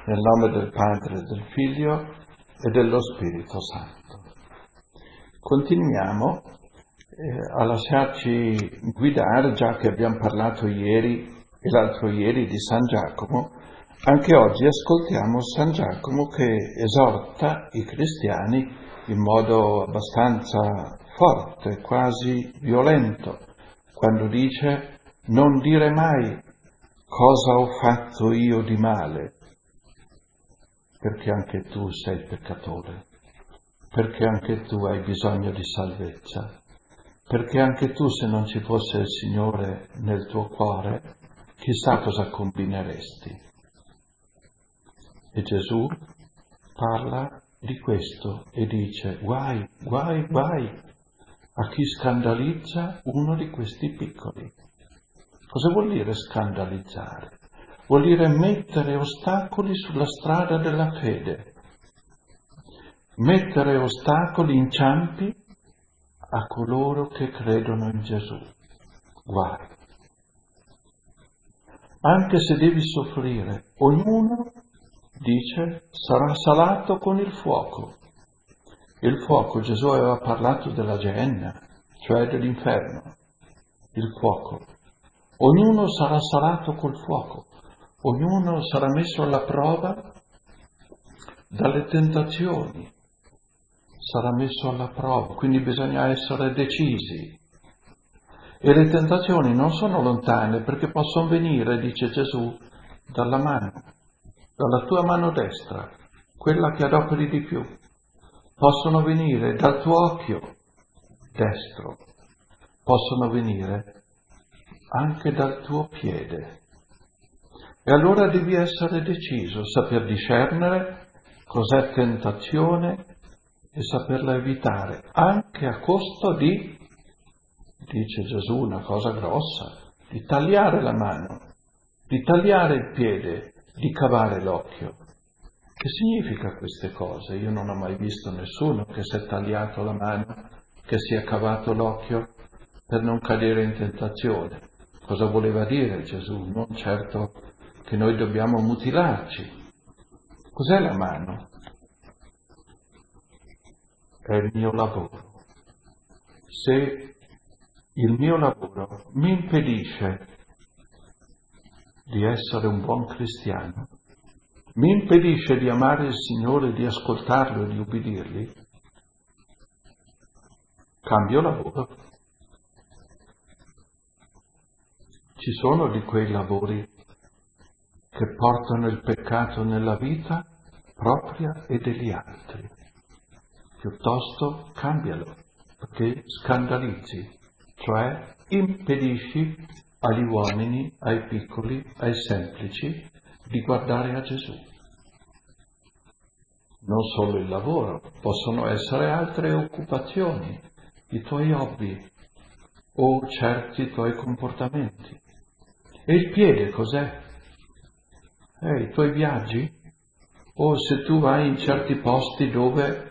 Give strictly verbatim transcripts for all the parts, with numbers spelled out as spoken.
Nel nome del Padre, del Figlio e dello Spirito Santo. Continuiamo eh, a lasciarci guidare, già che abbiamo parlato ieri e l'altro ieri di San Giacomo. Anche oggi ascoltiamo San Giacomo che esorta i cristiani in modo abbastanza forte, quasi violento, quando dice: non dire mai cosa ho fatto io di male, perché anche tu sei peccatore, perché anche tu hai bisogno di salvezza, perché anche tu, se non ci fosse il Signore nel tuo cuore, chissà cosa combineresti. E Gesù parla di questo e dice: guai, guai, guai a chi scandalizza uno di questi piccoli. Cosa vuol dire scandalizzare? Vuol dire mettere ostacoli sulla strada della fede, mettere ostacoli, inciampi a coloro che credono in Gesù. Guai. Anche se devi soffrire, ognuno, dice, sarà salato con il fuoco. Il fuoco, Gesù aveva parlato della Gehenna, cioè dell'inferno, il fuoco. Ognuno sarà salato col fuoco, ognuno sarà messo alla prova dalle tentazioni, sarà messo alla prova, quindi bisogna essere decisi. E le tentazioni non sono lontane, perché possono venire, dice Gesù, dalla mano, dalla tua mano destra, quella che adoperi di più. Possono venire dal tuo occhio destro, possono venire anche dal tuo piede. E allora devi essere deciso, saper discernere cos'è tentazione e saperla evitare, anche a costo di, dice Gesù una cosa grossa, di tagliare la mano, di tagliare il piede, di cavare l'occhio. Che significa queste cose? Io non ho mai visto nessuno che si è tagliato la mano, che si è cavato l'occhio per non cadere in tentazione. Cosa voleva dire Gesù? Non certo che noi dobbiamo mutilarci. Cos'è la mano? È il mio lavoro. Se il mio lavoro mi impedisce di essere un buon cristiano, mi impedisce di amare il Signore, di ascoltarlo e di ubbidirgli, cambio lavoro. Ci sono di quei lavori che portano il peccato nella vita propria e degli altri. Piuttosto cambialo, perché scandalizzi, cioè impedisci agli uomini, ai piccoli, ai semplici, di guardare a Gesù. Non solo il lavoro, possono essere altre occupazioni, i tuoi hobby o certi tuoi comportamenti. E il piede cos'è? Eh, i tuoi viaggi? O se tu vai in certi posti dove,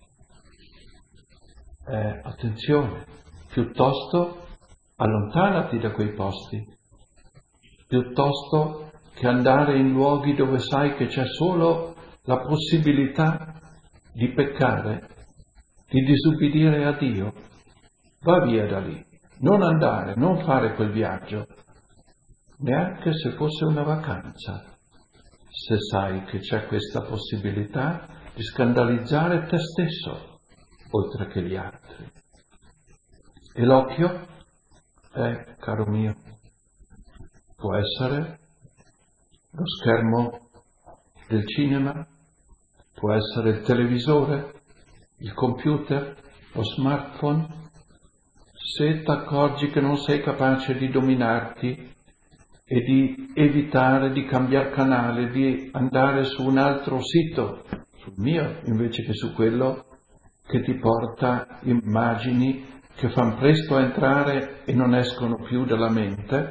eh, attenzione, piuttosto allontanati da quei posti, piuttosto che andare in luoghi dove sai che c'è solo la possibilità di peccare, di disubbidire a Dio. Va via da lì, non andare, non fare quel viaggio, neanche se fosse una vacanza, se sai che c'è questa possibilità di scandalizzare te stesso, oltre che gli altri. E l'occhio, eh, caro mio, può essere lo schermo del cinema, può essere il televisore, il computer, lo smartphone. Se ti accorgi che non sei capace di dominarti e di evitare di cambiare canale, di andare su un altro sito, sul mio, invece che su quello che ti porta immagini che fanno presto a entrare e non escono più dalla mente,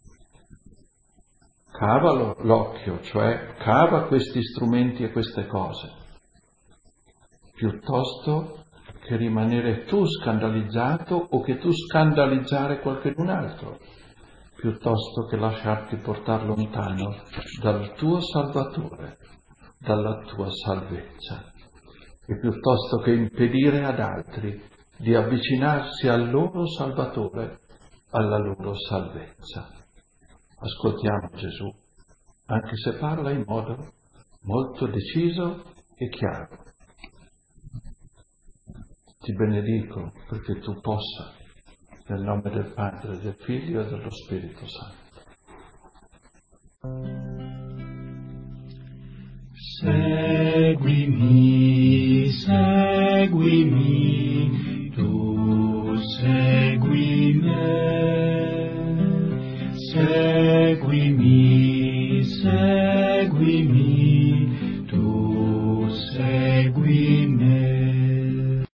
cavalo l'occhio, cioè cava questi strumenti e queste cose, piuttosto che rimanere tu scandalizzato o che tu scandalizzare qualcun altro, piuttosto che lasciarti portare lontano dal tuo Salvatore. dalla tua salvezza, e piuttosto che impedire ad altri di avvicinarsi al loro Salvatore, alla loro salvezza. Ascoltiamo Gesù, anche se parla in modo molto deciso e chiaro. Ti benedico perché tu possa, nel nome del Padre, del Figlio e dello Spirito Santo. Seguimi, seguimi.